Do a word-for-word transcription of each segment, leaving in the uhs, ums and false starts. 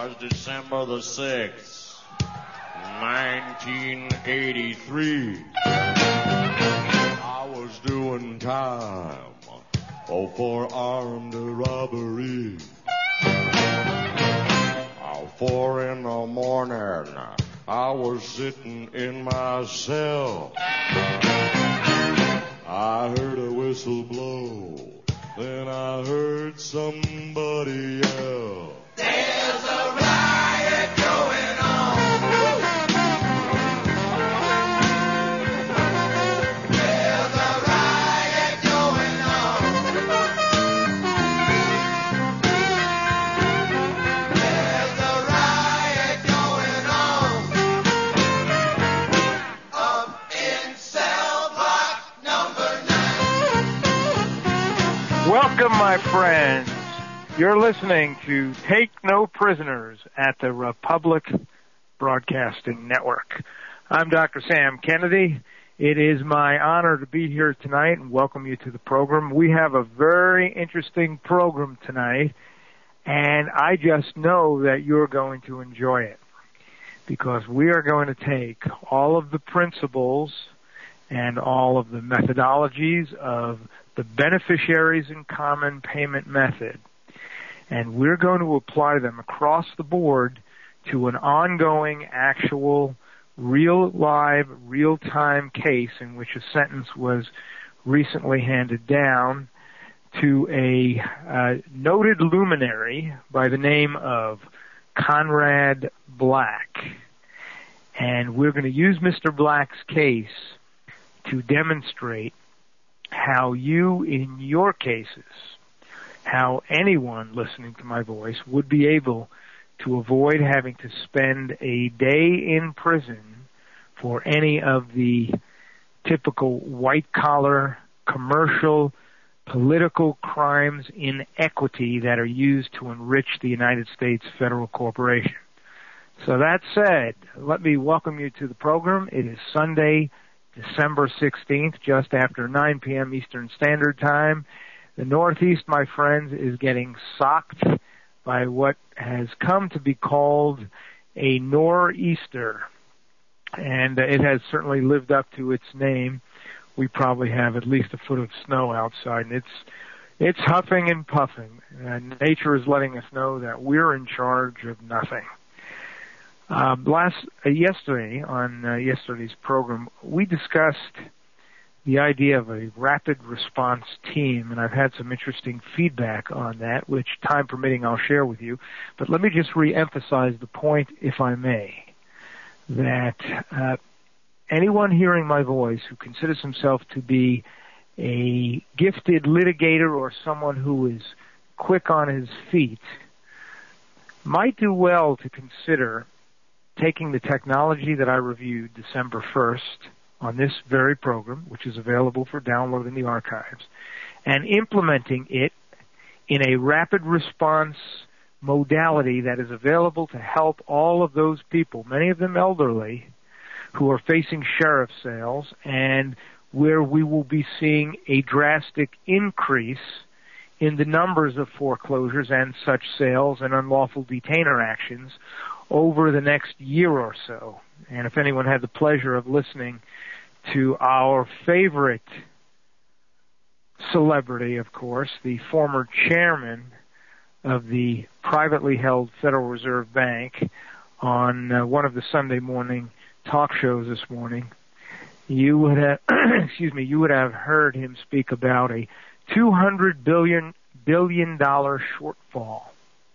was December the sixth, nineteen eighty-three. I was doing time oh, for armed robbery. Oh, four in the morning, I was sitting in my cell. I heard a whistle blow, then I heard somebody yell. There's a riot going on. There's a riot going on. There's a riot going on. Up in cell block number nine. Welcome, my friends. You're listening to Take No Prisoners at the Republic Broadcasting Network. I'm Doctor Sam Kennedy. It is my honor to be here tonight and welcome you to the program. We have a very interesting program tonight, and I just know that you're going to enjoy it because we are going to take all of the principles and all of the methodologies of the beneficiaries in common payment method, and we're going to apply them across the board to an ongoing, actual, real live, real-time case in which a sentence was recently handed down to a uh, noted luminary by the name of Conrad Black. And we're going to use Mister Black's case to demonstrate how you, in your cases, how anyone listening to my voice would be able to avoid having to spend a day in prison for any of the typical white-collar, commercial, political crimes in equity that are used to enrich the United States federal corporation. So that said, let me welcome you to the program. It is Sunday, December sixteenth, just after nine p.m. Eastern Standard Time. The Northeast, my friends, is getting socked by what has come to be called a nor'easter. And it has certainly lived up to its name. We probably have at least a foot of snow outside, and it's it's huffing and puffing. And nature is letting us know that we're in charge of nothing. Uh, last uh, yesterday, on uh, yesterday's program, we discussed the idea of a rapid response team, and I've had some interesting feedback on that, which, time permitting, I'll share with you. But let me just re-emphasize the point, if I may, that uh, anyone hearing my voice who considers himself to be a gifted litigator or someone who is quick on his feet might do well to consider taking the technology that I reviewed December first on this very program, which is available for download in the archives, and implementing it in a rapid response modality that is available to help all of those people, many of them elderly, who are facing sheriff sales, and where we will be seeing a drastic increase in the numbers of foreclosures and such sales and unlawful detainer actions over the next year or so. And if anyone had the pleasure of listening to our favorite celebrity, of course, the former chairman of the privately held Federal Reserve Bank on uh, one of the Sunday morning talk shows this morning, you would have, excuse me, you would have heard him speak about a two hundred billion billion dollar shortfall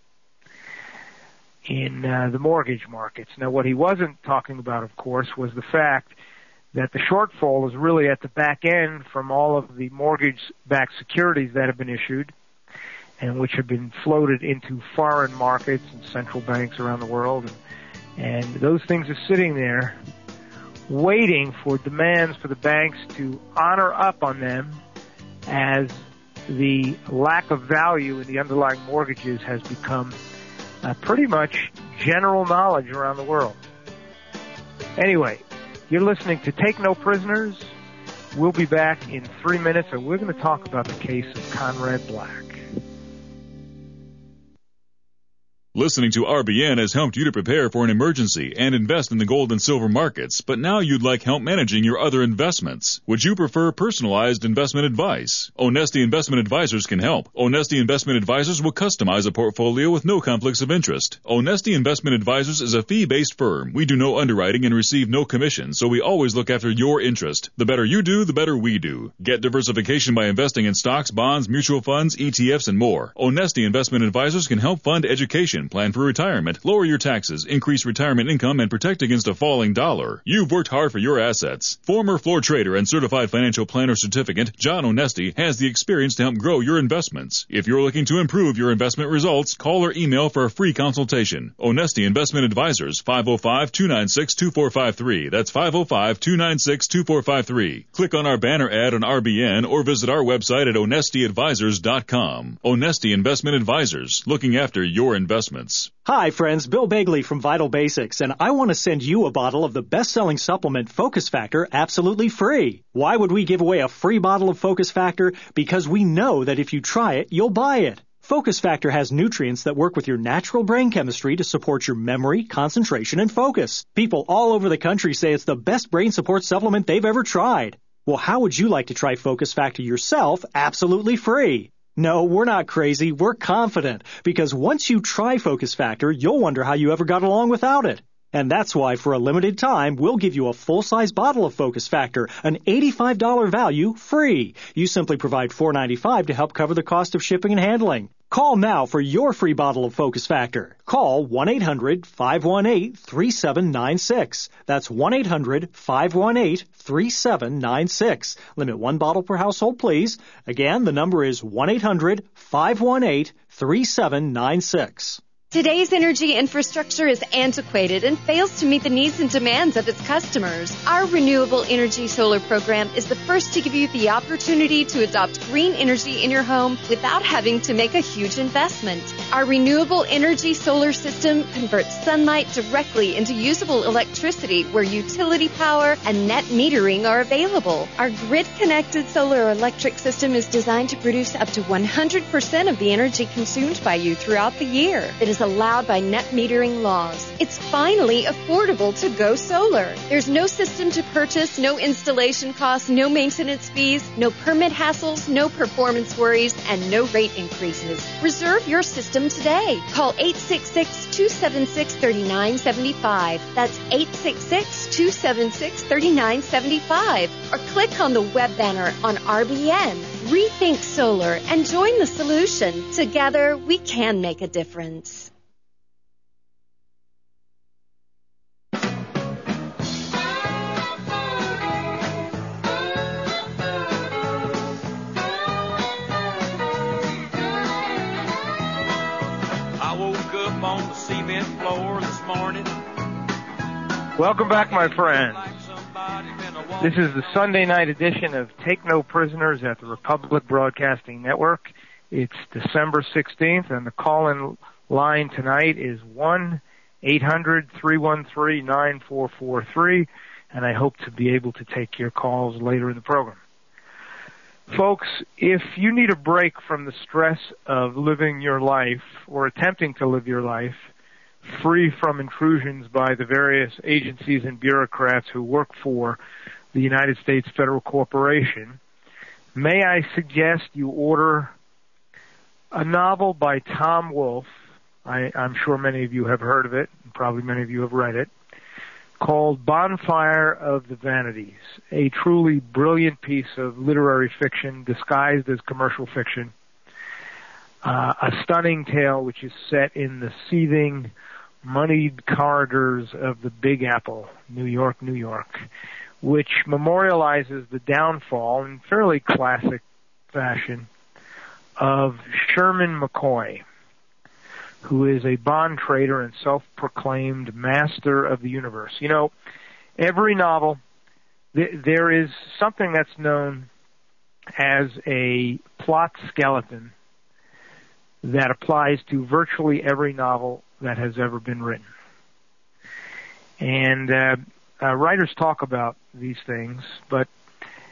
in uh, the mortgage markets. Now, what he wasn't talking about, of course, was the fact that the shortfall is really at the back end from all of the mortgage-backed securities that have been issued and which have been floated into foreign markets and central banks around the world. And, and those things are sitting there waiting for demands for the banks to honor up on them as the lack of value in the underlying mortgages has become uh, pretty much general knowledge around the world. Anyway, you're listening to Take No Prisoners. We'll be back in three minutes, and we're going to talk about the case of Conrad Black. Listening to R B N has helped you to prepare for an emergency and invest in the gold and silver markets, but now you'd like help managing your other investments. Would you prefer personalized investment advice? Onesti Investment Advisors can help. Onesti Investment Advisors will customize a portfolio with no conflicts of interest. Onesti Investment Advisors is a fee-based firm. We do no underwriting and receive no commission, so we always look after your interest. The better you do, the better we do. Get diversification by investing in stocks, bonds, mutual funds, E T Fs, and more. Onesti Investment Advisors can help fund education, plan for retirement, lower your taxes, increase retirement income, and protect against a falling dollar. You've worked hard for your assets. Former floor trader and certified financial planner certificate, John Onesti, has the experience to help grow your investments. If you're looking to improve your investment results, call or email for a free consultation. Onesti Investment Advisors, five oh five, two nine six, two four five three. That's five oh five, two nine six, two four five three. Click on our banner ad on R B N or visit our website at onesti advisors dot com. Onesti Investment Advisors, looking after your investments. Hi, friends. Bill Bagley from Vital Basics, and I want to send you a bottle of the best-selling supplement Focus Factor absolutely free. Why would we give away a free bottle of Focus Factor? Because we know that if you try it, you'll buy it. Focus Factor has nutrients that work with your natural brain chemistry to support your memory, concentration, and focus. People all over the country say it's the best brain support supplement they've ever tried. Well, how would you like to try Focus Factor yourself absolutely free? No, we're not crazy. We're confident. Because once you try Focus Factor, you'll wonder how you ever got along without it. And that's why, for a limited time, we'll give you a full-size bottle of Focus Factor, an eighty-five dollars value, free. You simply provide four dollars and ninety-five cents to help cover the cost of shipping and handling. Call now for your free bottle of Focus Factor. Call one eight hundred, five one eight, three seven nine six. That's one eight hundred, five one eight, three seven nine six. Limit one bottle per household, please. Again, the number is one eight hundred, five one eight, three seven nine six. Today's energy infrastructure is antiquated and fails to meet the needs and demands of its customers. Our Renewable Energy Solar program is the first to give you the opportunity to adopt green energy in your home without having to make a huge investment. Our Renewable Energy Solar system converts sunlight directly into usable electricity where utility power and net metering are available. Our grid-connected solar electric system is designed to produce up to one hundred percent of the energy consumed by you throughout the year. It is allowed by net metering laws. It's finally affordable to go solar. There's no system to purchase, no installation costs, no maintenance fees, no permit hassles, no performance worries, and no rate increases. Reserve your system today. Call eight six six, two seven six, three nine seven five. That's eight six six, two seven six, three nine seven five. Or click on the web banner on R B N. Rethink solar and join the solution. Together, we can make a difference. On the cement floor this morning. Welcome back, my friends. This is the Sunday night edition of Take No Prisoners at the Republic Broadcasting Network. It's December sixteenth, and the call-in line tonight is one eight hundred, three one three, nine four four three, and I hope to be able to take your calls later in the program. Folks, if you need a break from the stress of living your life or attempting to live your life free from intrusions by the various agencies and bureaucrats who work for the United States Federal Corporation, may I suggest you order a novel by Tom Wolfe. I, I'm sure many of you have heard of it, and probably many of you have read it, called Bonfire of the Vanities, a truly brilliant piece of literary fiction disguised as commercial fiction, uh, a stunning tale which is set in the seething, moneyed corridors of the Big Apple, New York, New York, which memorializes the downfall in fairly classic fashion of Sherman McCoy, who is a bond trader and self-proclaimed master of the universe. You know, every novel, th- there is something that's known as a plot skeleton that applies to virtually every novel that has ever been written. And uh, uh, writers talk about these things, but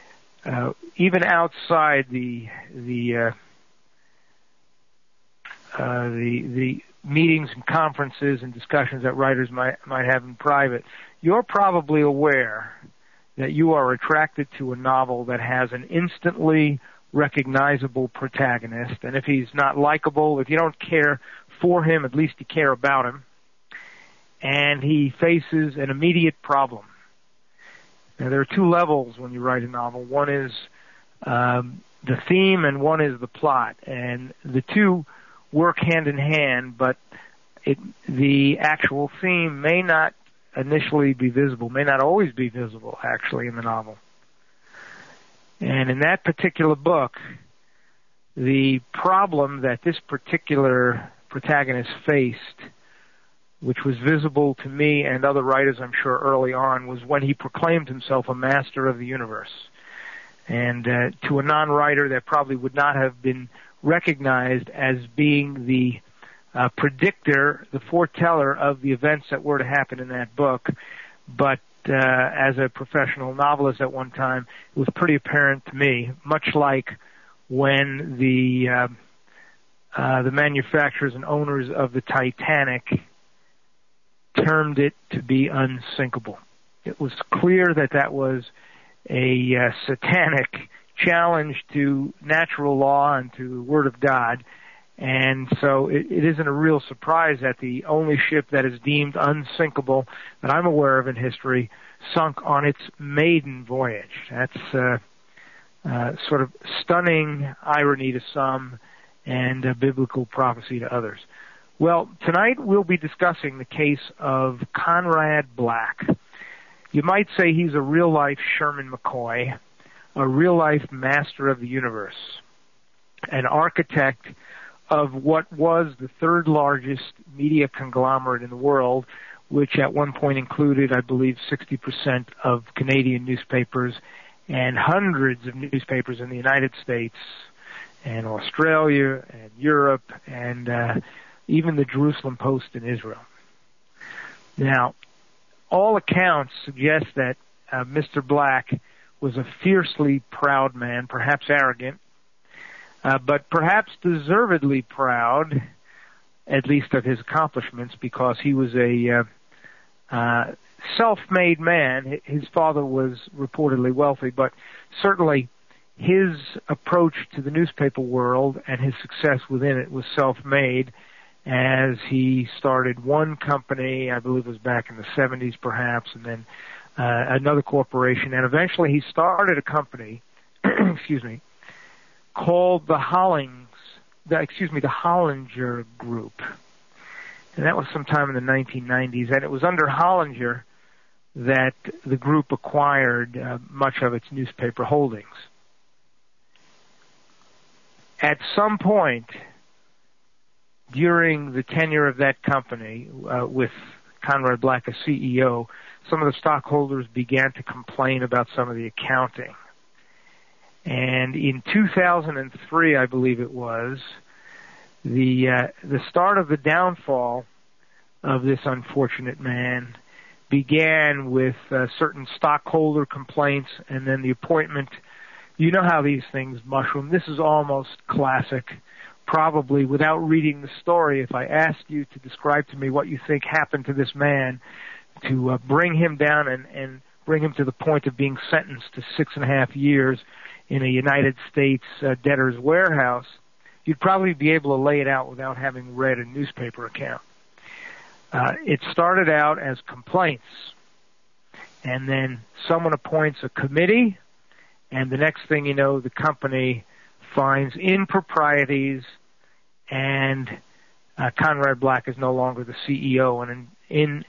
uh, even outside the the uh, uh, the the meetings and conferences and discussions that writers might might have in private, you're probably aware that you are attracted to a novel that has an instantly recognizable protagonist, and if he's not likable, if you don't care for him, at least you care about him, and he faces an immediate problem. Now, there are two levels when you write a novel. One is um, the theme, and one is the plot, and the two work hand in hand, but it, the actual theme may not initially be visible, may not always be visible, actually, in the novel. And in that particular book, the problem that this particular protagonist faced, which was visible to me and other writers, I'm sure, early on, was when he proclaimed himself a master of the universe. And uh, to a non-writer, that probably would not have been recognized as being the uh, predictor, the foreteller of the events that were to happen in that book. But uh, as a professional novelist at one time, it was pretty apparent to me, much like when the uh, uh, the manufacturers and owners of the Titanic termed it to be unsinkable. It was clear that that was a uh, satanic challenge to natural law and to the Word of God. And so it, it isn't a real surprise that the only ship that is deemed unsinkable that I'm aware of in history sunk on its maiden voyage. That's uh, uh, sort of stunning irony to some and uh, biblical prophecy to others. Well, tonight we'll be discussing the case of Conrad Black. You might say he's a real-life Sherman McCoy, a real-life master of the universe, an architect of what was the third largest media conglomerate in the world, which at one point included, I believe, sixty percent of Canadian newspapers and hundreds of newspapers in the United States and Australia and Europe and uh, even the Jerusalem Post in Israel. Now, all accounts suggest that uh, Mister Black was a fiercely proud man, perhaps arrogant, uh, but perhaps deservedly proud, at least of his accomplishments, because he was a uh, uh, self-made man. His father was reportedly wealthy, but certainly his approach to the newspaper world and his success within it was self-made, as he started one company, I believe it was back in the seventies perhaps, and then uh, another corporation, and eventually he started a company, excuse me, called the Hollings, the, excuse me, the Hollinger Group. And that was sometime in the nineteen nineties, and it was under Hollinger that the group acquired uh, much of its newspaper holdings. At some point during the tenure of that company, uh, with Conrad Black as C E O, some of the stockholders began to complain about some of the accounting. And in two thousand three, I believe it was, the uh, the start of the downfall of this unfortunate man began with uh, certain stockholder complaints and then the appointment. You know how these things mushroom. This is almost classic. Probably without reading the story, if I asked you to describe to me what you think happened to this man to uh, bring him down and, and bring him to the point of being sentenced to six and a half years in a United States uh, debtor's warehouse, you'd probably be able to lay it out without having read a newspaper account. Uh, it started out as complaints, and then someone appoints a committee, and the next thing you know, the company finds improprieties, and uh, Conrad Black is no longer the C E O. And in, in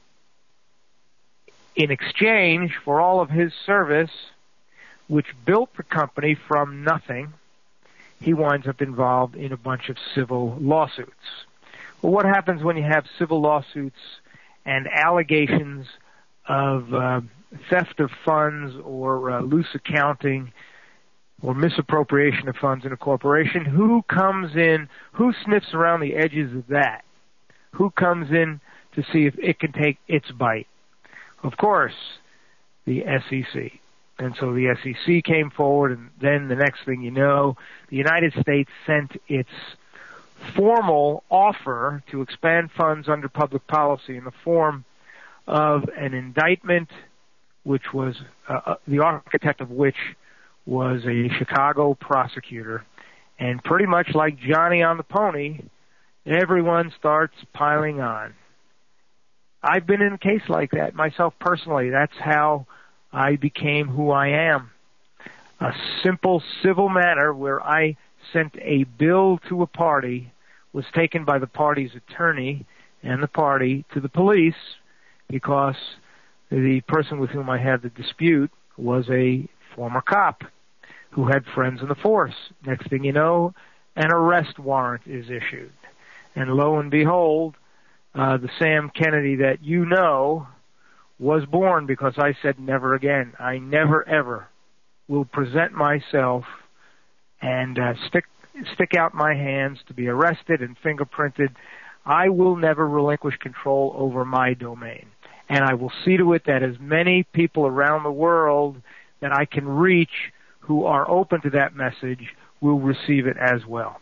in exchange for all of his service, which built the company from nothing, he winds up involved in a bunch of civil lawsuits. Well, what happens when you have civil lawsuits and allegations of uh, theft of funds or uh, loose accounting or misappropriation of funds in a corporation? Who comes in, who sniffs around the edges of that? Who comes in to see if it can take its bite? Of course, the S E C. And so the S E C came forward, and then the next thing you know, the United States sent its formal offer to expand funds under public policy in the form of an indictment, which was uh, the architect of which was a Chicago prosecutor. And pretty much like Johnny on the pony, everyone starts piling on. I've been in a case like that myself personally. That's how I became who I am. A simple civil matter where I sent a bill to a party was taken by the party's attorney and the party to the police because the person with whom I had the dispute was a former cop who had friends in the force. Next thing you know, an arrest warrant is issued. And lo and behold, uh, the Sam Kennedy that you know was born because I said never again. I never ever will present myself and uh, stick stick out my hands to be arrested and fingerprinted. I will never relinquish control over my domain. And I will see to it that as many people around the world that I can reach who are open to that message will receive it as well.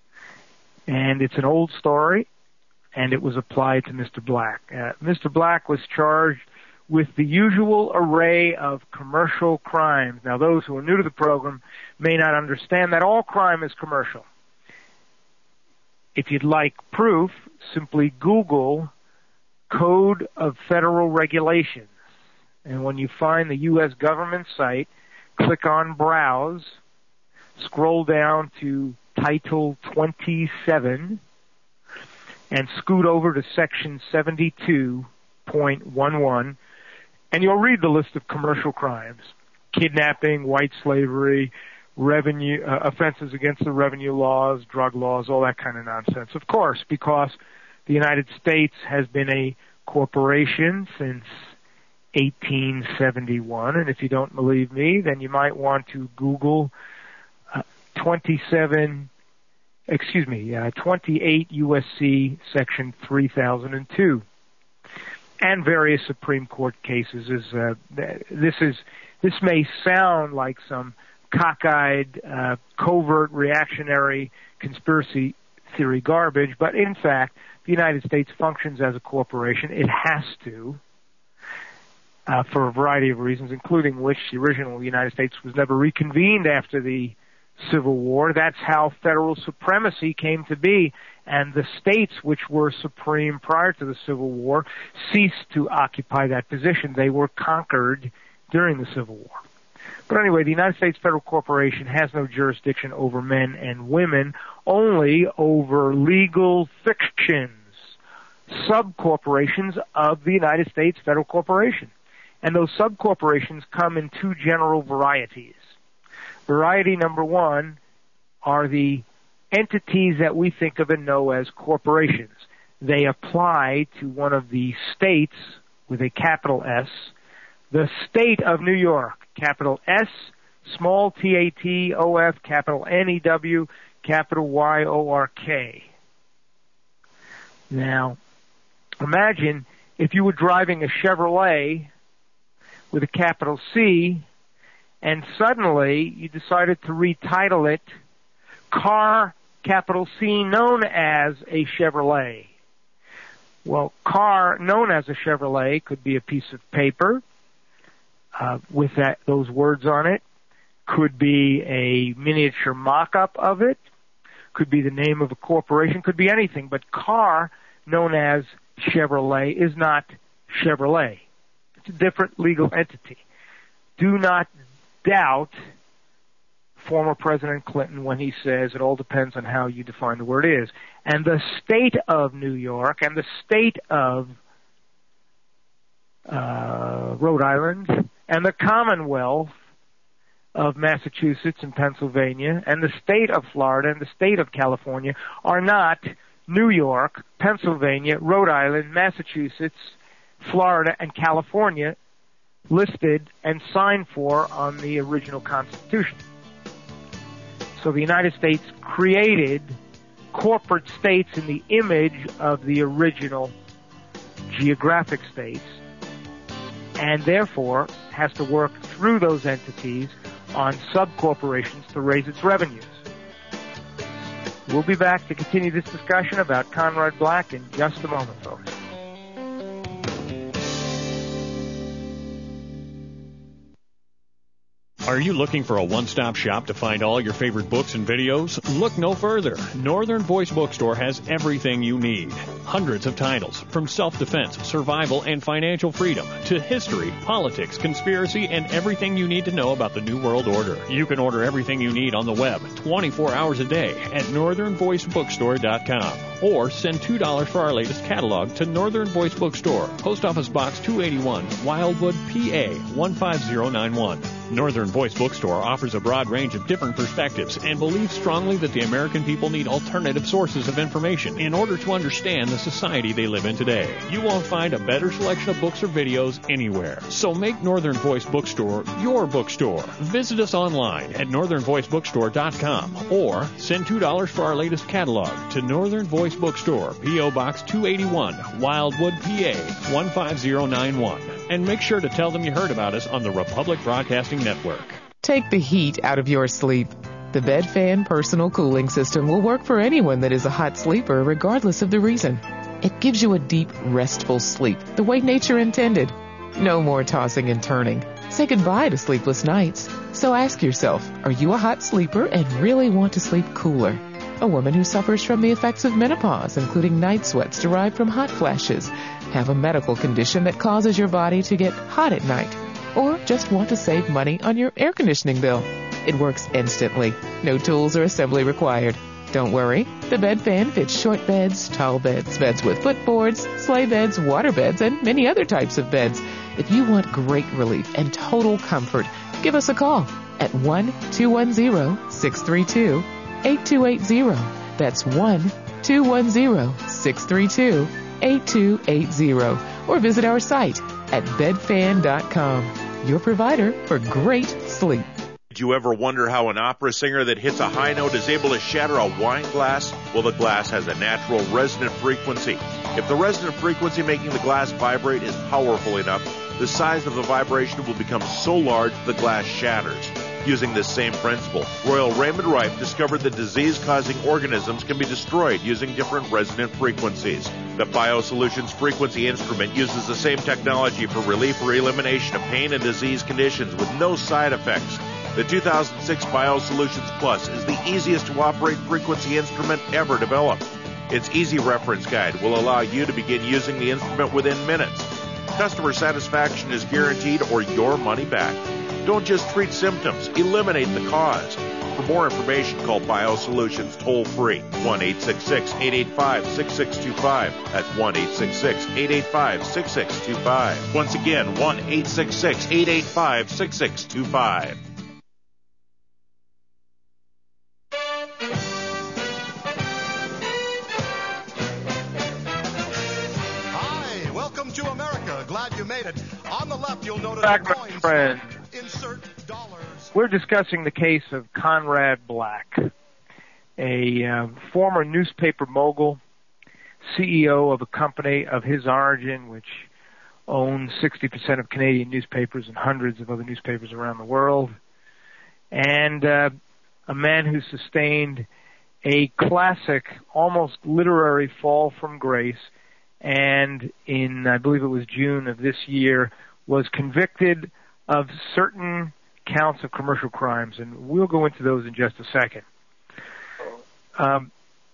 And it's an old story, and it was applied to Mister Black. Uh, Mister Black was charged with the usual array of commercial crimes. Now, those who are new to the program may not understand that all crime is commercial. If you'd like proof, simply Google Code of Federal Regulations. And when you find the U S government site, click on Browse, scroll down to Title twenty-seven, and scoot over to Section seventy-two point eleven, and you'll read the list of commercial crimes: kidnapping, white slavery, revenue uh, offenses against the revenue laws, drug laws, all that kind of nonsense. Of course, because the United States has been a corporation since eighteen seventy-one, and if you don't believe me, then you might want to Google uh, twenty-seven, excuse me, uh, twenty-eight U S C Section three thousand two, and various Supreme Court cases. Is uh, this is this may sound like some cockeyed, uh, covert, reactionary conspiracy theory garbage, but in fact, the United States functions as a corporation. It has to. Uh, for a variety of reasons, including which the original United States was never reconvened after the Civil War. That's how federal supremacy came to be, and the states which were supreme prior to the Civil War ceased to occupy that position. They were conquered during the Civil War. But anyway, the United States Federal Corporation has no jurisdiction over men and women, only over legal fictions, subcorporations of the United States Federal Corporation. And those subcorporations come in two general varieties. Variety number one are the entities that we think of and know as corporations. They apply to one of the states with a capital S, the state of New York, capital S, small t a t o f, capital N e w, capital Y o r k. Now, imagine if you were driving a Chevrolet with a capital C, and suddenly you decided to retitle it Car, capital C, known as a Chevrolet. Well, car known as a Chevrolet could be a piece of paper uh, with that those words on it, could be a miniature mock-up of it, could be the name of a corporation, could be anything, but car known as Chevrolet is not Chevrolet. It's a different legal entity. Do not doubt former President Clinton when he says it all depends on how you define the word is. And the state of New York and the state of uh, Rhode Island and the Commonwealth of Massachusetts and Pennsylvania and the state of Florida and the state of California are not New York, Pennsylvania, Rhode Island, Massachusetts, Florida, and California listed and signed for on the original Constitution. So the United States created corporate states in the image of the original geographic states, and therefore has to work through those entities on subcorporations to raise its revenues. We'll be back to continue this discussion about Conrad Black in just a moment, folks. Are you looking for a one-stop shop to find all your favorite books and videos? Look no further. Northern Voice Bookstore has everything you need. Hundreds of titles, from self-defense, survival, and financial freedom, to history, politics, conspiracy, and everything you need to know about the New World Order. You can order everything you need on the web twenty-four hours a day at northern voice bookstore dot com. Or send two dollars for our latest catalog to Northern Voice Bookstore, Post Office Box two eighty-one, Wildwood, P A one five zero nine one. Northern Voice Bookstore offers a broad range of different perspectives and believes strongly that the American people need alternative sources of information in order to understand the society they live in today. You won't find a better selection of books or videos anywhere. So make Northern Voice Bookstore your bookstore. Visit us online at northern voice bookstore dot com or send two dollars for our latest catalog to Northern Voice Bookstore, P O Box two eighty-one, Wildwood, P A one five zero nine one. And make sure to tell them you heard about us on the Republic Broadcasting Network. Take the heat out of your sleep. The BedFan Personal Cooling System will work for anyone that is a hot sleeper, regardless of the reason. It gives you a deep, restful sleep, the way nature intended. No more tossing and turning. Say goodbye to sleepless nights. So ask yourself, are you a hot sleeper and really want to sleep cooler? A woman who suffers from the effects of menopause, including night sweats derived from hot flashes, have a medical condition that causes your body to get hot at night, or just want to save money on your air conditioning bill. It works instantly. No tools or assembly required. Don't worry. The BedFan fits short beds, tall beds, beds with footboards, sleigh beds, water beds, and many other types of beds. If you want great relief and total comfort, give us a call at one two one zero, six three two, eight two eight zero. That's one two one zero, six three two, eight two eight zero. Or visit our site at bed fan dot com, your provider for great sleep. Did you ever wonder how an opera singer that hits a high note is able to shatter a wine glass? Well, the glass has a natural resonant frequency. If the resonant frequency making the glass vibrate is powerful enough, the size of the vibration will become so large the glass shatters. Using this same principle, Royal Raymond Rife discovered that disease-causing organisms can be destroyed using different resonant frequencies. The BioSolutions Frequency Instrument uses the same technology for relief or elimination of pain and disease conditions with no side effects. The two thousand six BioSolutions Plus is the easiest to operate frequency instrument ever developed. Its easy reference guide will allow you to begin using the instrument within minutes. Customer satisfaction is guaranteed or your money back. Don't just treat symptoms, eliminate the cause. For more information, call BioSolutions toll-free, one eight six six, eight eight five, six six two five. That's one eight six six, eight eight five, six six two five. Once again, one eight six six, eight eight five, six six two five. Hi, welcome to America. Glad you made it. On the left, you'll notice Back, my coins. friend. Insert dollars. We're discussing the case of Conrad Black, a uh, former newspaper mogul, C E O of a company of his origin, which owns sixty percent of Canadian newspapers and hundreds of other newspapers around the world, and uh, a man who sustained a classic, almost literary fall from grace, and in, I believe it was June of this year, was convicted of certain counts of commercial crimes, and we'll go into those in just a second. Um,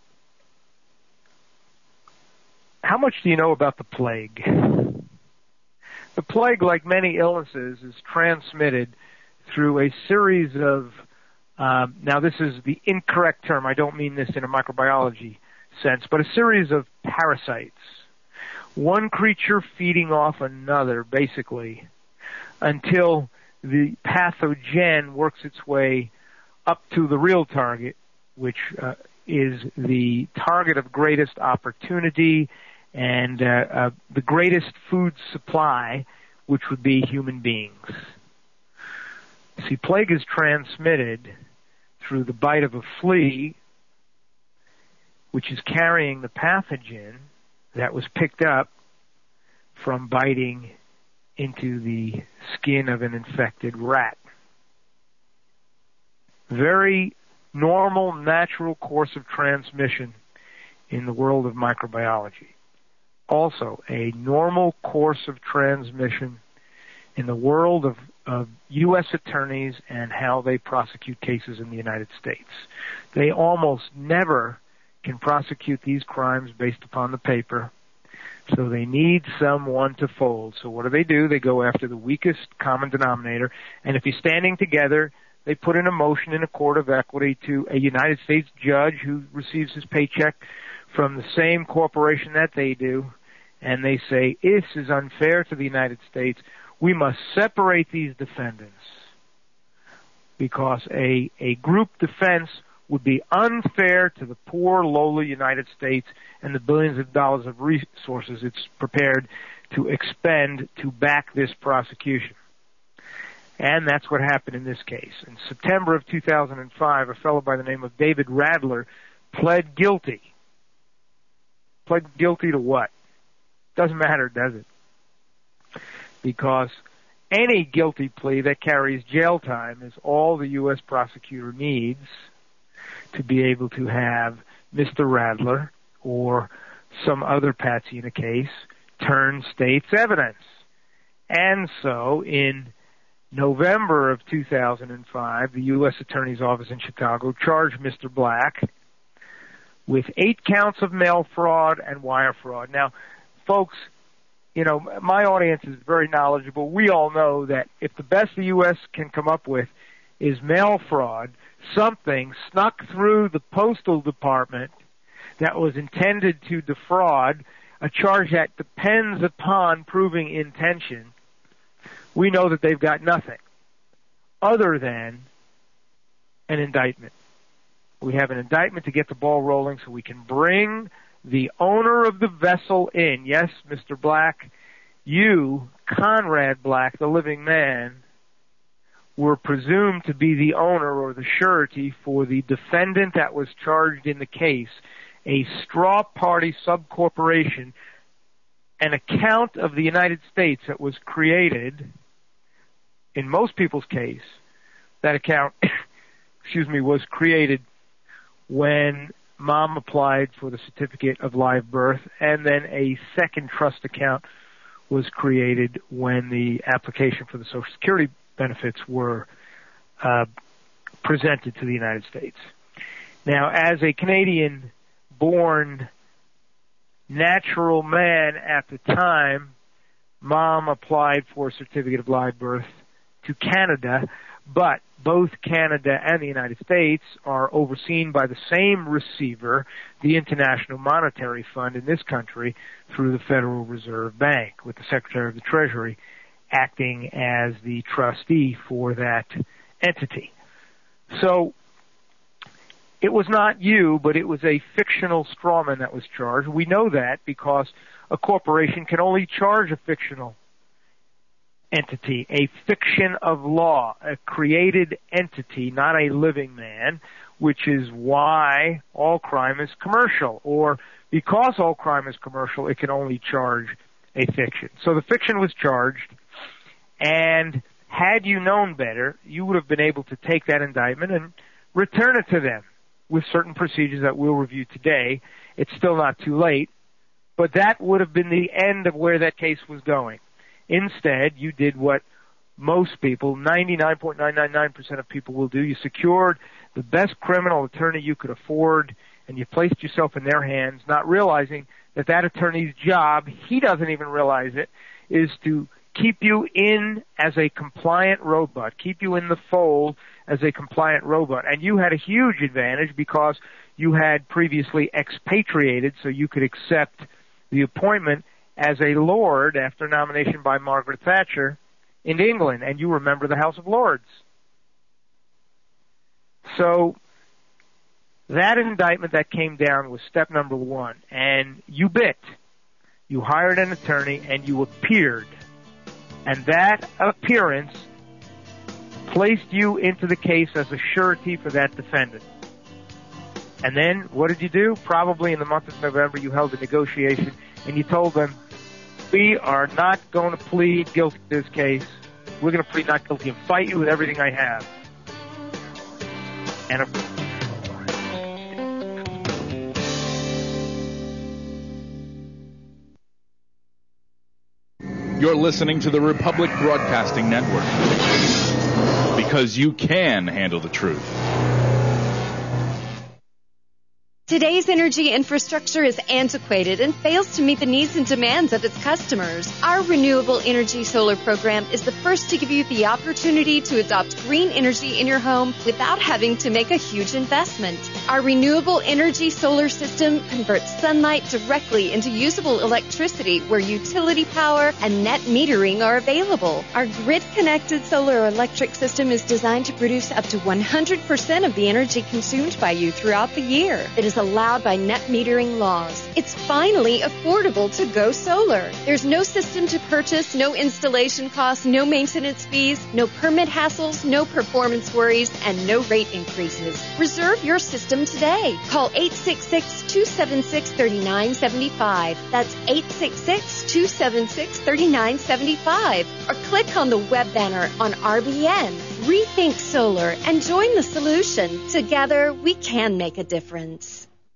how much do you know about the plague? The plague, like many illnesses, is transmitted through a series of, um, now this is the incorrect term, I don't mean this in a microbiology sense, but a series of parasites. One creature feeding off another, basically, until the pathogen works its way up to the real target, which uh, is the target of greatest opportunity and uh, uh, the greatest food supply, which would be human beings. See, plague is transmitted through the bite of a flea, which is carrying the pathogen that was picked up from biting into the skin of an infected rat. Very normal, natural course of transmission in the world of microbiology. Also, a normal course of transmission in the world of, of U S attorneys and how they prosecute cases in the United States. They almost never can prosecute these crimes based upon the paper, so they need someone to fold. So what do they do? They go after the weakest common denominator, and if you're standing together, they put in a motion in a court of equity to a United States judge who receives his paycheck from the same corporation that they do, and they say, this is unfair to the United States. We must separate these defendants because a, a group defense would be unfair to the poor, lowly United States and the billions of dollars of resources it's prepared to expend to back this prosecution. And that's what happened in this case. In September of two thousand five, a fellow by the name of David Radler pled guilty. Pled guilty to what? Doesn't matter, does it? Because any guilty plea that carries jail time is all the U S prosecutor needs to be able to have Mister Radler or some other patsy in a case turn state's evidence. And so in November of two thousand five, the U S Attorney's Office in Chicago charged Mister Black with eight counts of mail fraud and wire fraud. Now, folks, you know, my audience is very knowledgeable. We all know that if the best the U S can come up with is mail fraud, something snuck through the Postal Department that was intended to defraud, a charge that depends upon proving intention, we know that they've got nothing other than an indictment. We have an indictment to get the ball rolling so we can bring the owner of the vessel in. Yes, Mister Black, you, Conrad Black, the living man, were presumed to be the owner or the surety for the defendant that was charged in the case, a straw party subcorporation, an account of the United States that was created, in most people's case, that account, excuse me, was created when Mom applied for the certificate of live birth, and then a second trust account was created when the application for the Social Security benefits were uh, presented to the United States. Now, as a Canadian-born natural man at the time, Mom applied for a certificate of live birth to Canada, but both Canada and the United States are overseen by the same receiver, the International Monetary Fund in this country, through the Federal Reserve Bank, with the Secretary of the Treasury acting as the trustee for that entity. So it was not you, but it was a fictional strawman that was charged. We know that because a corporation can only charge a fictional entity, a fiction of law, a created entity, not a living man, which is why all crime is commercial. Or because all crime is commercial, it can only charge a fiction. So the fiction was charged, and had you known better, you would have been able to take that indictment and return it to them with certain procedures that we'll review today. It's still not too late, but that would have been the end of where that case was going. Instead, you did what most people, ninety-nine point nine nine nine percent of people will do. You secured the best criminal attorney you could afford, and you placed yourself in their hands, not realizing that that attorney's job, he doesn't even realize it, is to keep you in as a compliant robot, keep you in the fold as a compliant robot. And you had a huge advantage because you had previously expatriated, so you could accept the appointment as a lord after nomination by Margaret Thatcher in England, and you remember the House of Lords. So that indictment that came down was step number one, and you bit. You hired an attorney and you appeared, and that appearance placed you into the case as a surety for that defendant. And then what did you do? Probably in the month of November you held a negotiation and you told them, we are not going to plead guilty to this case. We're going to plead not guilty and fight you with everything I have. And You're listening to the Republic Broadcasting Network. Because you can handle the truth. Today's energy infrastructure is antiquated and fails to meet the needs and demands of its customers. Our Renewable Energy Solar program is the first to give you the opportunity to adopt green energy in your home without having to make a huge investment. Our Renewable Energy Solar system converts sunlight directly into usable electricity where utility power and net metering are available. Our grid-connected solar electric system is designed to produce up to one hundred percent of the energy consumed by you throughout the year. It is allowed by net metering laws. It's finally affordable to go solar. There's no system to purchase, no installation costs, no maintenance fees, no permit hassles, no performance worries, and no rate increases. Reserve your system today. Call eight six six, two seven six, three nine seven five. That's eight six six, two seven six, three nine seven five. Or click on the web banner on R B N. Rethink solar and join the solution. Together, we can make a difference.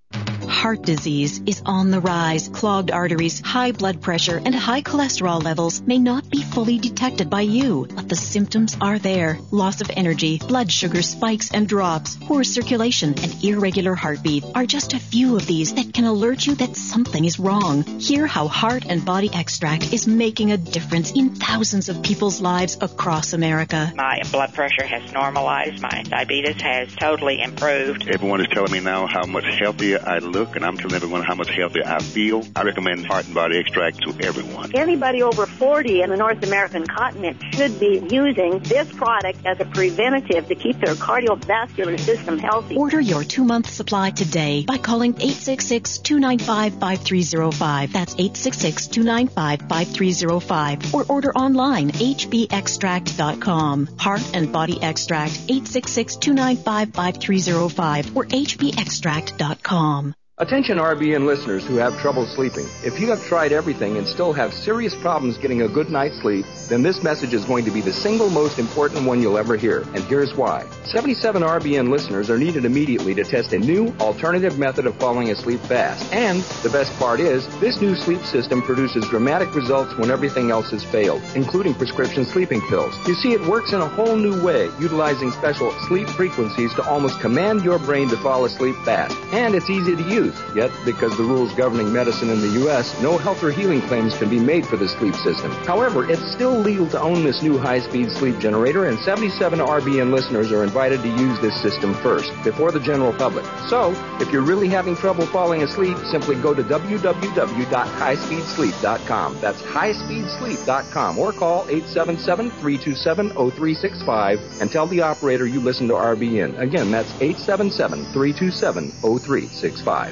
Heart disease is on the rise. Clogged arteries, high blood pressure, and high cholesterol levels may not be fully detected by you, but the symptoms are there. Loss of energy, blood sugar spikes and drops, poor circulation, and irregular heartbeat are just a few of these that can alert you that something is wrong. Hear how Heart and Body Extract is making a difference in thousands of people's lives across America. My blood pressure has normalized. My diabetes has totally improved. Everyone is telling me now how much healthier I look, and I'm telling everyone how much healthier I feel. I recommend Heart and Body Extract to everyone. Anybody over forty in the North American continent should be using this product as a preventative to keep their cardiovascular system healthy. Order your two-month supply today by calling eight six six, two nine five, five three zero five. That's eight six six, two nine five, five three zero five. Or order online, h b extract dot com. Heart and Body Extract, eight six six, two nine five, five three zero five or h b extract dot com. Attention R B N listeners who have trouble sleeping. If you have tried everything and still have serious problems getting a good night's sleep, then this message is going to be the single most important one you'll ever hear. And here's why. seventy-seven R B N listeners are needed immediately to test a new alternative method of falling asleep fast. And the best part is, this new sleep system produces dramatic results when everything else has failed, including prescription sleeping pills. You see, it works in a whole new way, utilizing special sleep frequencies to almost command your brain to fall asleep fast. And it's easy to use. Yet, because the rules governing medicine in the U S, no health or healing claims can be made for the sleep system. However, it's still legal to own this new high-speed sleep generator, and seventy-seven R B N listeners are invited to use this system first, before the general public. So, if you're really having trouble falling asleep, simply go to w w w dot high speed sleep dot com. That's high speed sleep dot com, or call eight seven seven, three two seven, zero three six five and tell the operator you listen to R B N. Again, that's eight seven seven, three two seven, zero three six five.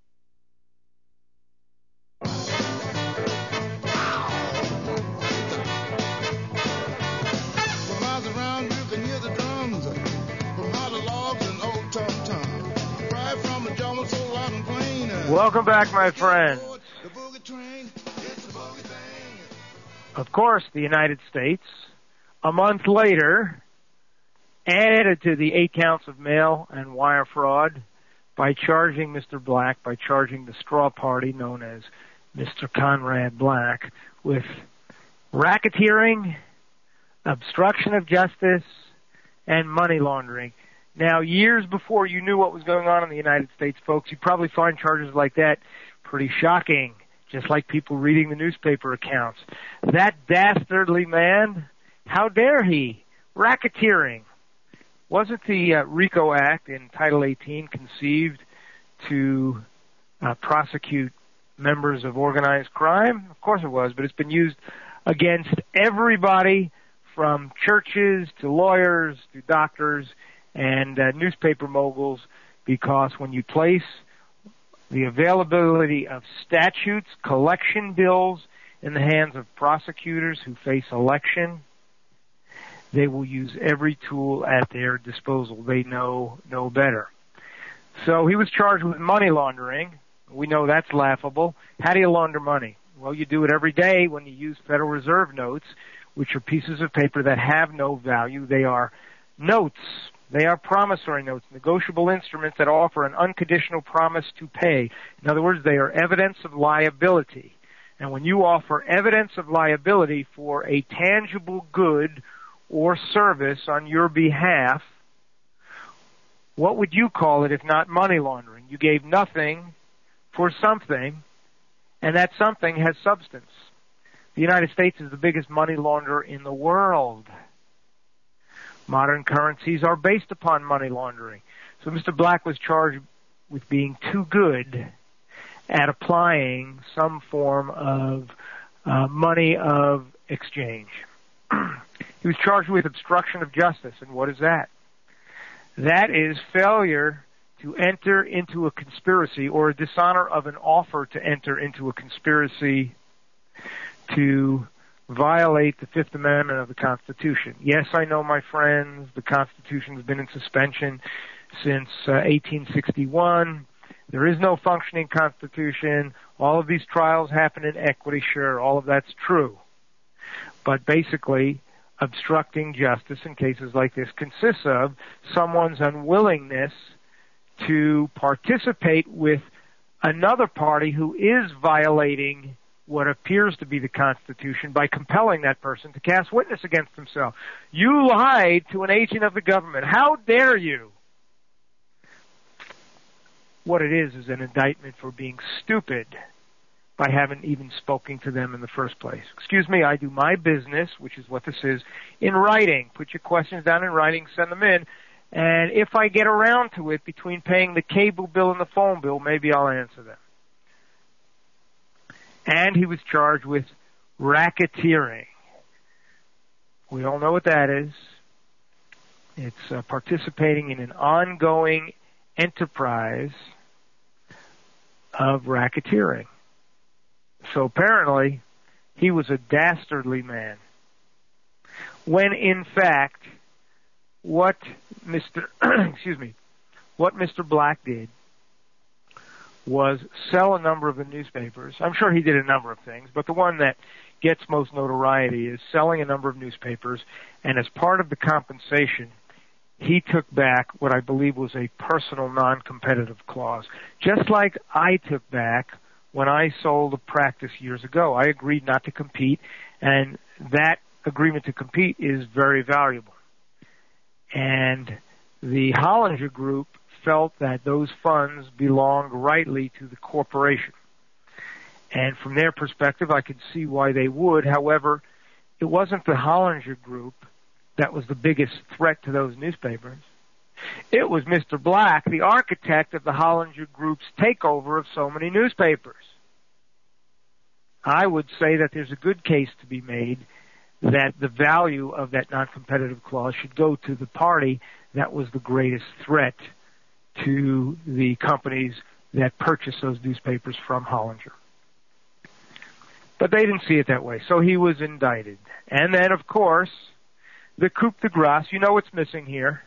Welcome back, my friends. Of course, the United States, a month later, added to the eight counts of mail and wire fraud by charging Mister Black, by charging the straw party known as Mister Conrad Black, with racketeering, obstruction of justice, and money laundering. Now, years before you knew what was going on in the United States, folks, you'd probably find charges like that pretty shocking, just like people reading the newspaper accounts. That dastardly man, how dare he? Racketeering. Wasn't the uh, RICO Act in Title eighteen conceived to uh, prosecute members of organized crime? Of course it was, but it's been used against everybody from churches to lawyers to doctors and uh, newspaper moguls, because when you place the availability of statutes, collection bills in the hands of prosecutors who face election, they will use every tool at their disposal. They know no better. So he was charged with money laundering. We know that's laughable. How do you launder money? Well, you do it every day when you use Federal Reserve notes, which are pieces of paper that have no value. They are notes. They are promissory notes, negotiable instruments that offer an unconditional promise to pay. In other words, they are evidence of liability. And when you offer evidence of liability for a tangible good or service on your behalf, what would you call it if not money laundering? You gave nothing for something, and that something has substance. The United States is the biggest money launderer in the world. Modern currencies are based upon money laundering. So Mister Black was charged with being too good at applying some form of uh, money of exchange. He was charged with obstruction of justice. And what is that? That is failure to enter into a conspiracy or a dishonor of an offer to enter into a conspiracy to violate the Fifth Amendment of the Constitution. Yes, I know, my friends, the Constitution has been in suspension since uh, eighteen sixty-one. There is no functioning Constitution. All of these trials happen in equity. Sure, all of that's true. But basically, obstructing justice in cases like this consists of someone's unwillingness to participate with another party who is violating what appears to be the Constitution by compelling that person to cast witness against himself. You lied to an agent of the government. How dare you? What it is is an indictment for being stupid by having even spoken to them in the first place. Excuse me, I do my business, which is what this is, in writing. Put your questions down in writing, send them in, and if I get around to it between paying the cable bill and the phone bill, maybe I'll answer them. And he was charged with racketeering. We all know what that is. It's uh, participating in an ongoing enterprise of racketeering. So apparently, he was a dastardly man. When in fact, what Mister excuse me, what Mister Black did was sell a number of the newspapers. I'm sure he did a number of things, but the one that gets most notoriety is selling a number of newspapers, and as part of the compensation, he took back what I believe was a personal non-competitive clause. Just like I took back when I sold a practice years ago. I agreed not to compete, and that agreement to compete is very valuable. And the Hollinger Group felt that those funds belonged rightly to the corporation. And from their perspective, I could see why they would. However, it wasn't the Hollinger Group that was the biggest threat to those newspapers. It was Mister Black, the architect of the Hollinger Group's takeover of so many newspapers. I would say that there's a good case to be made that the value of that non-competitive clause should go to the party that was the greatest threat to the companies that purchased those newspapers from Hollinger. But they didn't see it that way, so he was indicted. And then, of course, the coup de grace, you know what's missing here.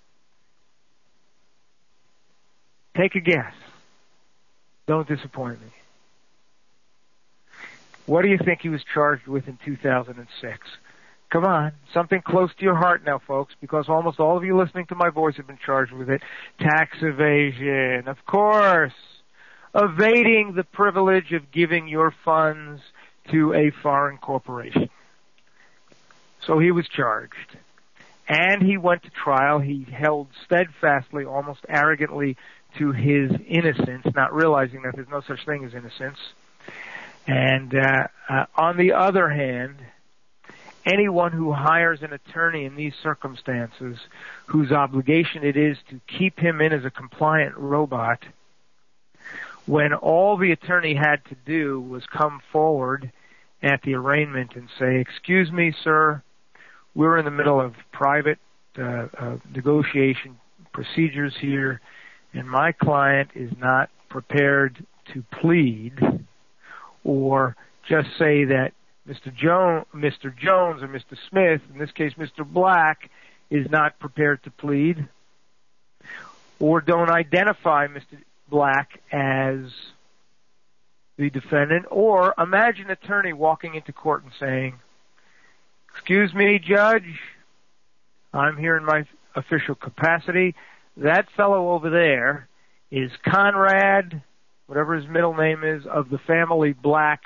Take a guess. Don't disappoint me. What do you think he was charged with in two thousand six? Come on, something close to your heart now, folks, because almost all of you listening to my voice have been charged with it. Tax evasion, of course. Evading the privilege of giving your funds to a foreign corporation. So he was charged. And he went to trial. He held steadfastly, almost arrogantly, to his innocence, not realizing that there's no such thing as innocence. And uh, uh, on the other hand, anyone who hires an attorney in these circumstances, whose obligation it is to keep him in as a compliant robot, when all the attorney had to do was come forward at the arraignment and say, "Excuse me, sir, we're in the middle of private uh, uh, negotiation procedures here, and my client is not prepared to plead," or just say that Mister Jones, Mister Jones or Mister Smith, in this case Mister Black, is not prepared to plead, or don't identify Mister Black as the defendant, or imagine an attorney walking into court and saying, "Excuse me, Judge, I'm here in my official capacity. That fellow over there is Conrad, whatever his middle name is, of the family Black.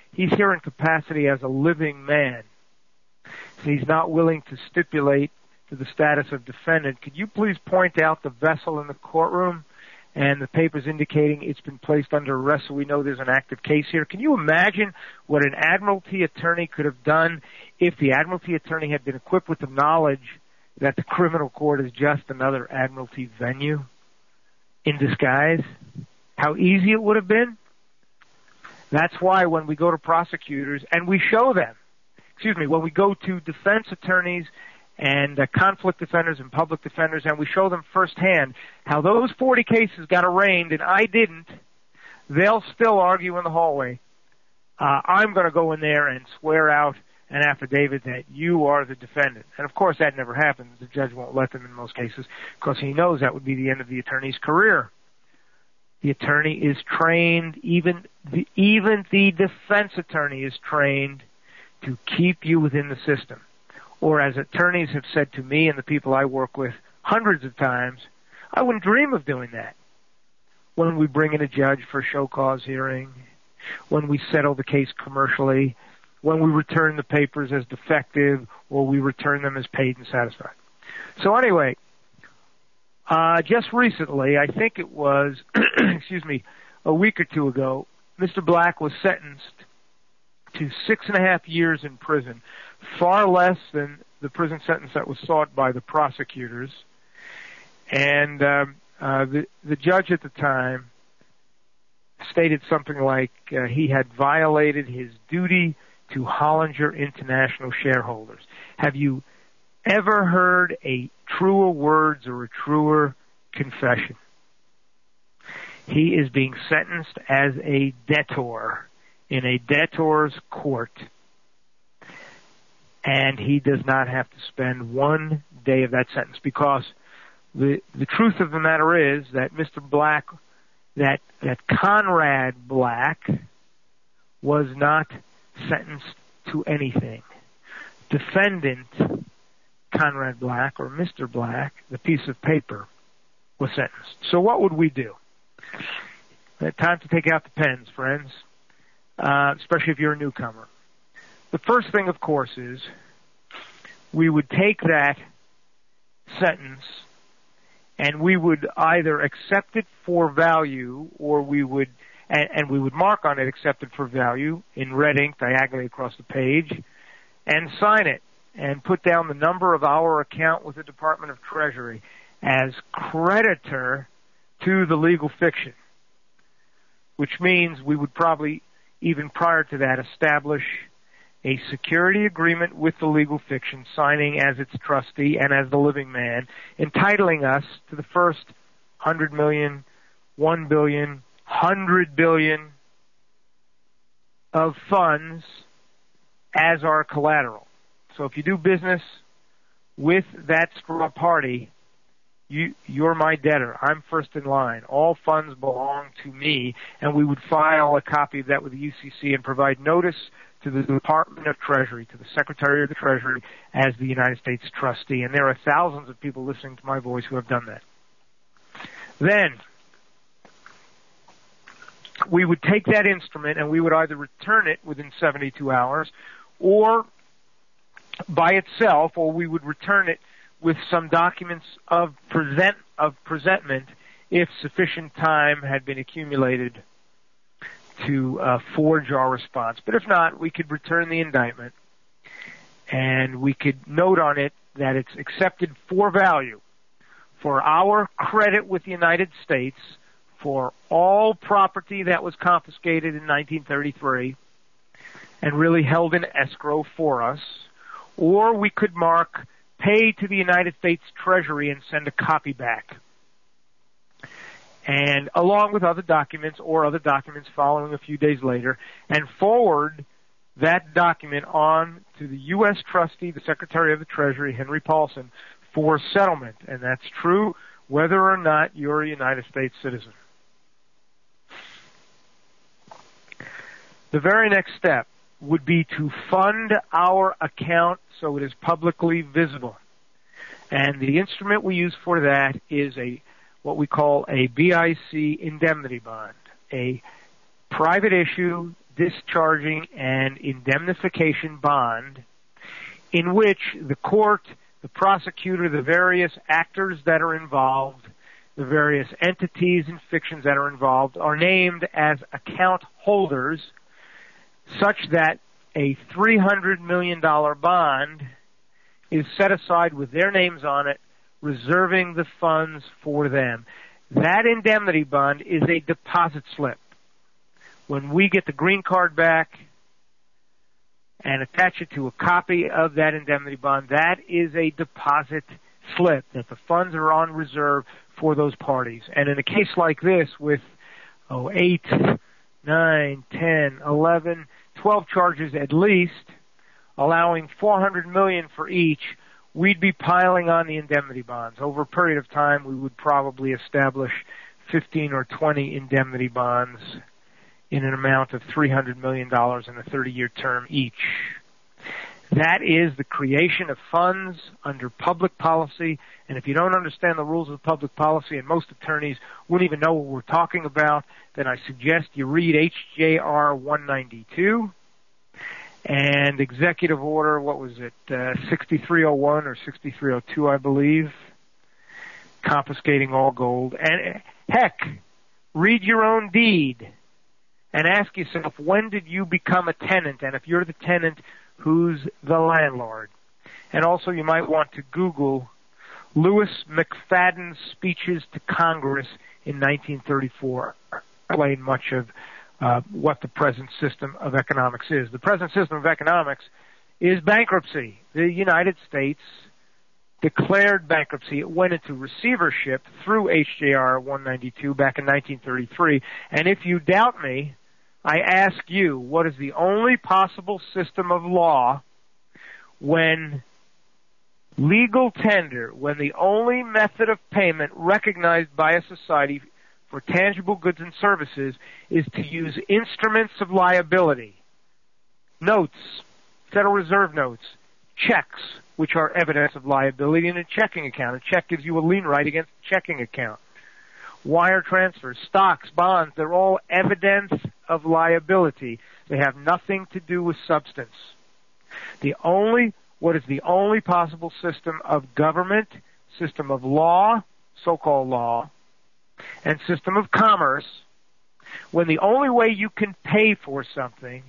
he's here in capacity as a living man. He's not willing to stipulate to the status of defendant. Could you please point out the vessel in the courtroom and the papers indicating it's been placed under arrest so we know there's an active case here? Can you imagine what an admiralty attorney could have done if the admiralty attorney had been equipped with the knowledge that the criminal court is just another admiralty venue in disguise? How easy it would have been? That's why when we go to prosecutors and we show them, excuse me, when we go to defense attorneys and uh, conflict defenders and public defenders, and we show them firsthand how those forty cases got arraigned and I didn't, they'll still argue in the hallway. Uh, I'm going to go in there and swear out an affidavit that you are the defendant. And of course that never happens. The judge won't let them in most cases because he knows that would be the end of the attorney's career. The attorney is trained, even the, even the defense attorney is trained to keep you within the system. Or as attorneys have said to me and the people I work with hundreds of times, I wouldn't dream of doing that. When we bring in a judge for a show cause hearing, when we settle the case commercially, when we return the papers as defective, or we return them as paid and satisfied. So anyway, uh, just recently, I think it was, excuse me, a week or two ago, Mister Black was sentenced to six and a half years in prison, far less than the prison sentence that was sought by the prosecutors. And um, uh, the, the judge at the time stated something like uh, he had violated his duty to Hollinger International shareholders. Have you ever heard a truer words or a truer confession? He is being sentenced as a debtor in a debtor's court, and he does not have to spend one day of that sentence, because the the truth of the matter is that Mister Black, that that Conrad Black, was not sentenced to anything. Defendant Conrad Black, or Mister Black, the piece of paper, was sentenced. So what would we do? Time to take out the pens, friends, uh, especially if you're a newcomer. The first thing, of course, is we would take that sentence and we would either accept it for value, or we would, and, and we would mark on it accepted for value in red ink diagonally across the page, and sign it and put down the number of our account with the Department of Treasury as creditor to the legal fiction, which means we would probably, even prior to that, establish a security agreement with the legal fiction, signing as its trustee and as the living man, entitling us to the first hundred million, one billion, hundred billion of funds as our collateral. So if you do business with that straw party, you, you're my debtor. I'm first in line. All funds belong to me, and we would file a copy of that with the U C C and provide notice to the Department of Treasury, to the Secretary of the Treasury, as the United States trustee. And there are thousands of people listening to my voice who have done that. Then we would take that instrument and we would either return it within seventy-two hours, or by itself, or we would return it with some documents of present of presentment if sufficient time had been accumulated to uh, forge our response. But if not, we could return the indictment and we could note on it that it's accepted for value for our credit with the United States for all property that was confiscated in nineteen thirty-three and really held in escrow for us. Or we could mark pay to the United States Treasury and send a copy back, and along with other documents or other documents following a few days later, and forward that document on to the U S trustee, the Secretary of the Treasury, Henry Paulson, for settlement. And that's true whether or not you're a United States citizen. The very next step would be to fund our account so it is publicly visible. And the instrument we use for that is a what we call a B I C indemnity bond, a private issue discharging an indemnification bond in which the court, the prosecutor, the various actors that are involved, the various entities and fictions that are involved are named as account holders, such that a three hundred million dollars bond is set aside with their names on it, reserving the funds for them. That indemnity bond is a deposit slip. When we get the green card back and attach it to a copy of that indemnity bond, that is a deposit slip that the funds are on reserve for those parties. And in a case like this with oh, eight, nine, ten, eleven, twelve charges at least, allowing four hundred million dollars for each, we'd be piling on the indemnity bonds. Over a period of time, we would probably establish fifteen or twenty indemnity bonds in an amount of three hundred million dollars in a thirty-year term each. That is the creation of funds under public policy, and if you don't understand the rules of public policy, and most attorneys wouldn't even know what we're talking about, then I suggest you read H J R one ninety-two and Executive Order, what was it, uh, sixty-three oh one or sixty-three oh two, I believe, confiscating all gold. And heck, read your own deed and ask yourself, when did you become a tenant? And if you're the tenant, who's the landlord? And also you might want to Google Louis McFadden's speeches to Congress in nineteen thirty-four. Explain much of uh, what the present system of economics is. The present system of economics is bankruptcy. The United States declared bankruptcy. It went into receivership through H J R one ninety-two back in nineteen thirty-three. And if you doubt me, I ask you, what is the only possible system of law when legal tender, when the only method of payment recognized by a society for tangible goods and services is to use instruments of liability, notes, Federal Reserve notes, checks, which are evidence of liability in a checking account. A check gives you a lien right against a checking account. Wire transfers, stocks, bonds, they're all evidence of liability. They have nothing to do with substance. The only, what is the only possible system of government, system of law, so-called law, and system of commerce, when the only way you can pay for something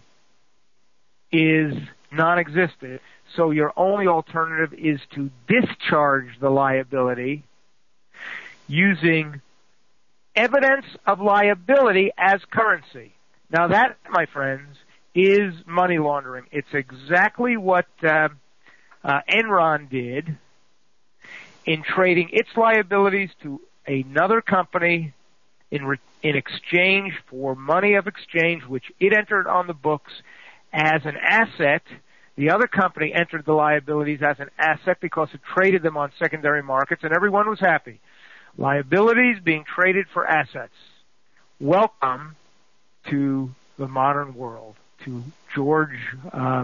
is non-existent, so your only alternative is to discharge the liability using evidence of liability as currency. Now that, my friends, is money laundering. It's exactly what uh, uh, Enron did in trading its liabilities to another company in re- in exchange for money of exchange, which it entered on the books as an asset. The other company entered the liabilities as an asset because it traded them on secondary markets, and everyone was happy. Liabilities being traded for assets. Welcome to the modern world, to George, uh,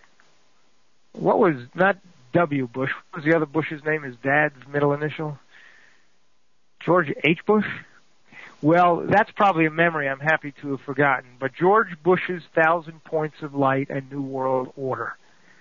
what was, not W. Bush, what was the other Bush's name, his dad's middle initial? George H. Bush? Well, that's probably a memory I'm happy to have forgotten, but George Bush's Thousand Points of Light and New World Order.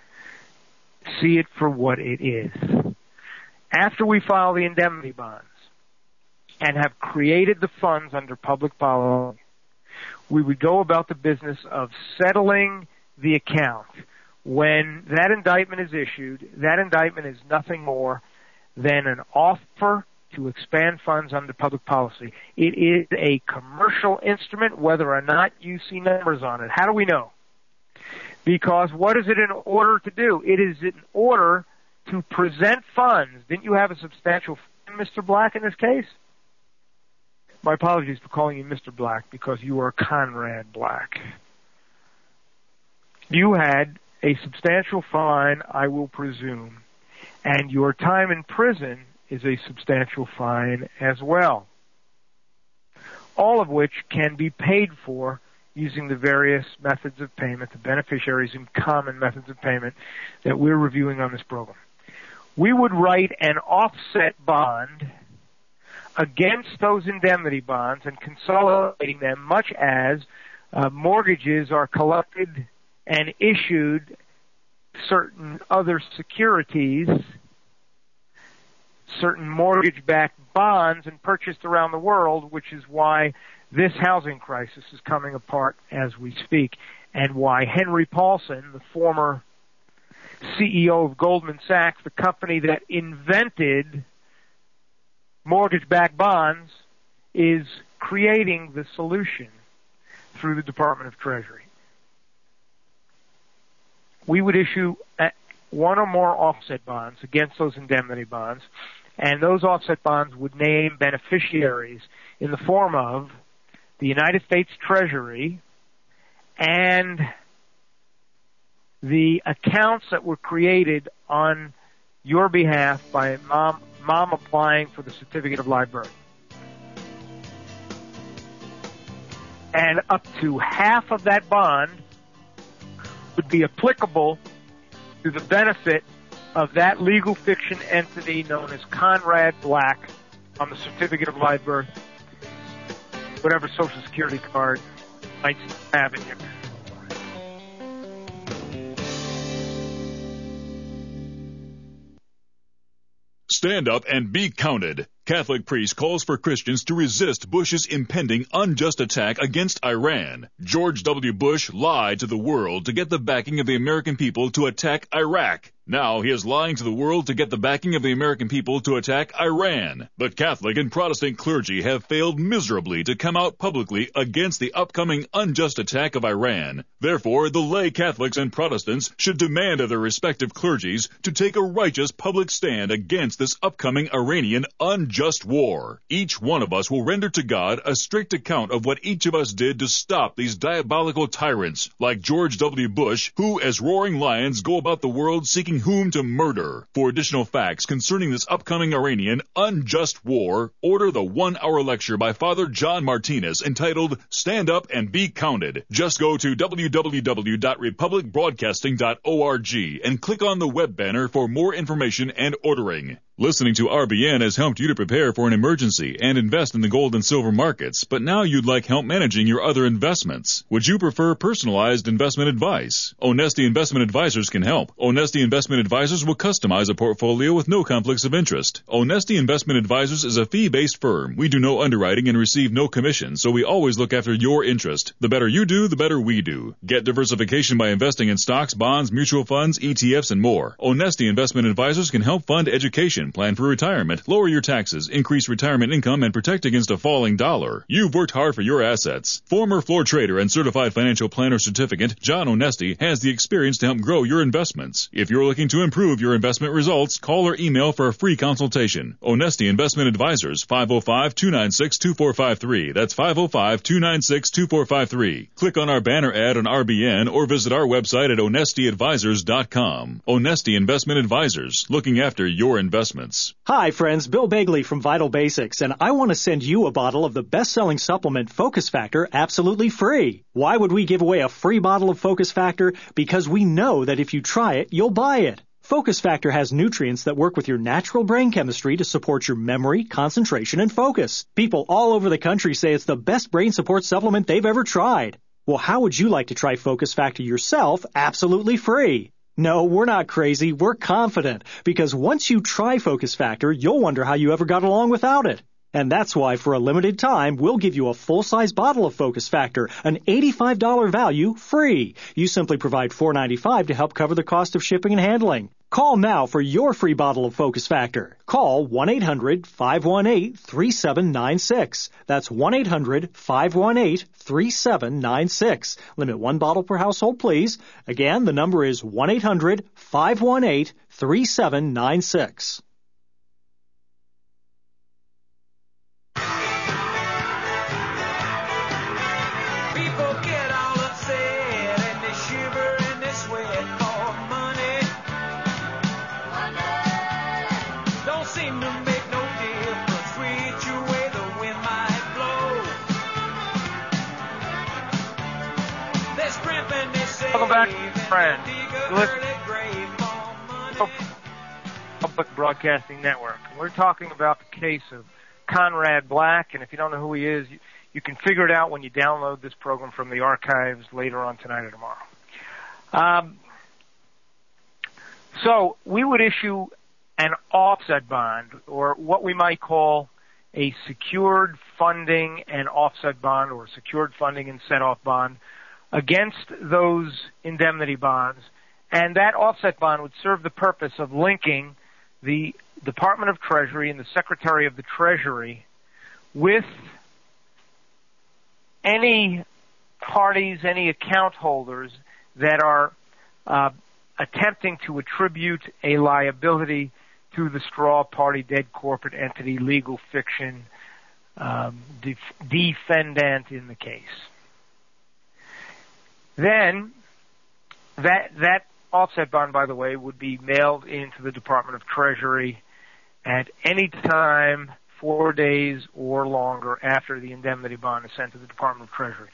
See it for what it is. After we file the indemnity bonds and have created the funds under public policy, we would go about the business of settling the account. When that indictment is issued, that indictment is nothing more than an offer to expand funds under public policy. It is a commercial instrument, whether or not you see numbers on it. How do we know? Because what is it in order to do? It is in order to present funds. Didn't you have a substantial fund, Mister Black, in this case? My apologies for calling you Mister Black, because you are Conrad Black. You had a substantial fine, I will presume, and your time in prison is a substantial fine as well, all of which can be paid for using the various methods of payment, the beneficiaries and common methods of payment that we're reviewing on this program. We would write an offset bond against those indemnity bonds and consolidating them, much as uh, mortgages are collected and issued certain other securities, certain mortgage-backed bonds, and purchased around the world, which is why this housing crisis is coming apart as we speak, and why Henry Paulson, the former C E O of Goldman Sachs, the company that invented mortgage-backed bonds, is creating the solution through the Department of Treasury. We would issue one or more offset bonds against those indemnity bonds, and those offset bonds would name beneficiaries in the form of the United States Treasury and the accounts that were created on your behalf by mom, mom applying for the certificate of live birth. And up to half of that bond would be applicable to the benefit of that legal fiction entity known as Conrad Black on the certificate of live birth, whatever Social Security card might have in your. Stand up and be counted. Catholic priest calls for Christians to resist Bush's impending unjust attack against Iran. George W. Bush lied to the world to get the backing of the American people to attack Iraq. Now he is lying to the world to get the backing of the American people to attack Iran. But Catholic and Protestant clergy have failed miserably to come out publicly against the upcoming unjust attack of Iran. Therefore, the lay Catholics and Protestants should demand of their respective clergies to take a righteous public stand against this upcoming Iranian unjust war. Each one of us will render to God a strict account of what each of us did to stop these diabolical tyrants like George W. Bush, who as roaring lions go about the world seeking whom to murder. For additional facts concerning this upcoming Iranian unjust war, order the one-hour lecture by Father John Martinez entitled Stand Up and Be Counted. Just go to w w w dot republic broadcasting dot org and click on the web banner for more information and ordering. Listening to R B N has helped you to prepare for an emergency and invest in the gold and silver markets, but now you'd like help managing your other investments. Would you prefer personalized investment advice? Onesti Investment Advisors can help. Onesti Investment Advisors will customize a portfolio with no conflicts of interest. Onesti Investment Advisors is a fee-based firm. We do no underwriting and receive no commission, so we always look after your interest. The better you do, the better we do. Get diversification by investing in stocks, bonds, mutual funds, E T Fs, and more. Onesti Investment Advisors can help fund education, plan for retirement, lower your taxes, increase retirement income, and protect against a falling dollar. You've worked hard for your assets. Former floor trader and certified financial planner certificate, John Onesti, has the experience to help grow your investments. If you're looking to improve your investment results, call or email for a free consultation. Onesti Investment Advisors, five oh five, two nine six, two four five three. That's five oh five, two nine six, two four five three. Click on our banner ad on R B N or visit our website at onesti advisors dot com. Onesti Investment Advisors, looking after your investments. Hi, friends. Bill Bagley from Vital Basics, and I want to send you a bottle of the best-selling supplement Focus Factor absolutely free. Why would we give away a free bottle of Focus Factor? Because we know that if you try it, you'll buy it. Focus Factor has nutrients that work with your natural brain chemistry to support your memory, concentration, and focus. People all over the country say it's the best brain support supplement they've ever tried. Well, how would you like to try Focus Factor yourself absolutely free? No, we're not crazy. We're confident. Because once you try Focus Factor, you'll wonder how you ever got along without it. And that's why, for a limited time, we'll give you a full-size bottle of Focus Factor, an eighty-five dollars value, free. You simply provide four dollars and ninety-five cents to help cover the cost of shipping and handling. Call now for your free bottle of Focus Factor. Call one eight hundred, five one eight, three seven nine six. That's one eight hundred, five one eight, three seven nine six. Limit one bottle per household, please. Again, the number is one eight hundred, five one eight, three seven nine six. Welcome back, friends. You're listening to Public Broadcasting Network. We're talking about the case of Conrad Black, and if you don't know who he is, you, You can figure it out when you download this program from the archives later on tonight or tomorrow. Um, so we would issue an offset bond, or what we might call a secured funding and offset bond, or secured funding and set-off bond, against those indemnity bonds. And that offset bond would serve the purpose of linking the Department of Treasury and the Secretary of the Treasury with any parties, any account holders that are uh, attempting to attribute a liability to the straw party, dead corporate entity, legal fiction, um, def- defendant in the case. Then that that offset bond, by the way, would be mailed into the Department of Treasury at any time, four days or longer after the indemnity bond is sent to the Department of Treasury.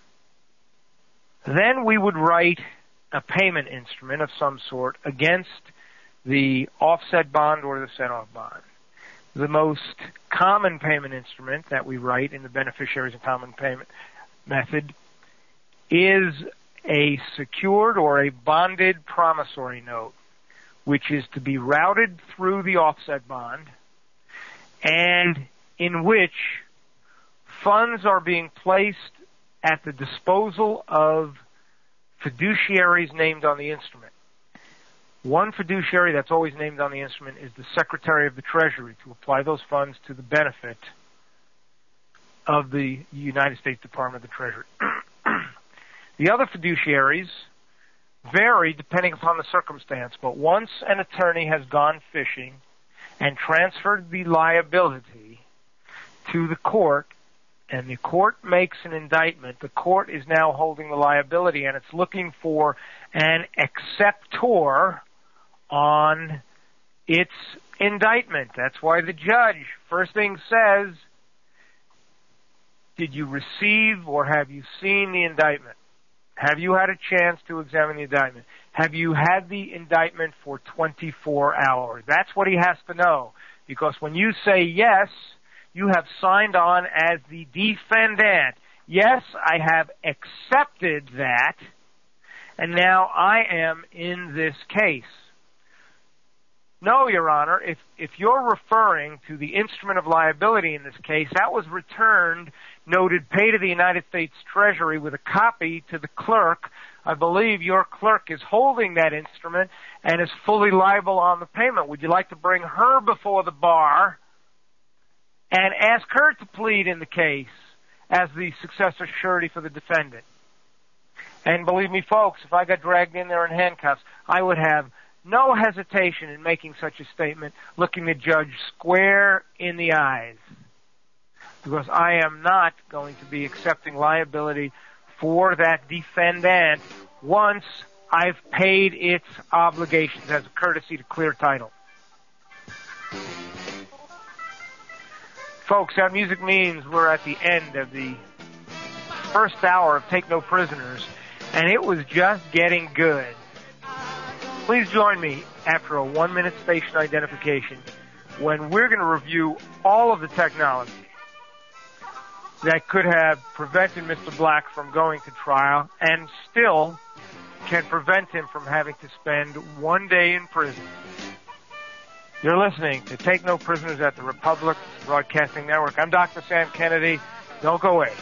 Then we would write a payment instrument of some sort against the offset bond or the set-off bond. The most common payment instrument that we write in the beneficiaries and common payment method is a secured or a bonded promissory note, which is to be routed through the offset bond and in which funds are being placed at the disposal of fiduciaries named on the instrument. One fiduciary that's always named on the instrument is the Secretary of the Treasury to apply those funds to the benefit of the United States Department of the Treasury. The other fiduciaries vary depending upon the circumstance, but once an attorney has gone fishing and transferred the liability to the court, and the court makes an indictment, the court is now holding the liability, and it's looking for an acceptor on its indictment. That's why the judge first thing says, did you receive or have you seen the indictment? Have you had a chance to examine the indictment? Have you had the indictment for twenty-four hours? That's what he has to know. Because when you say yes, you have signed on as the defendant. Yes, I have accepted that, and now I am in this case. No, Your Honor, if, if you're referring to the instrument of liability in this case, that was returned, noted, paid to the United States Treasury with a copy to the clerk. I believe your clerk is holding that instrument and is fully liable on the payment. Would you like to bring her before the bar and ask her to plead in the case as the successor surety for the defendant? And believe me, folks, if I got dragged in there in handcuffs, I would have no hesitation in making such a statement, looking the judge square in the eyes. Because I am not going to be accepting liability for that defendant once I've paid its obligations as a courtesy to clear title. Folks, that music means we're at the end of the first hour of Take No Prisoners, and it was just getting good. Please join me after a one-minute station identification when we're going to review all of the technology that could have prevented Mister Black from going to trial and still can prevent him from having to spend one day in prison. You're listening to Take No Prisoners at the Republic Broadcasting Network. I'm Doctor Sam Kennedy. Don't go away.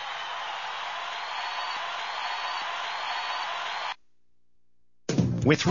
With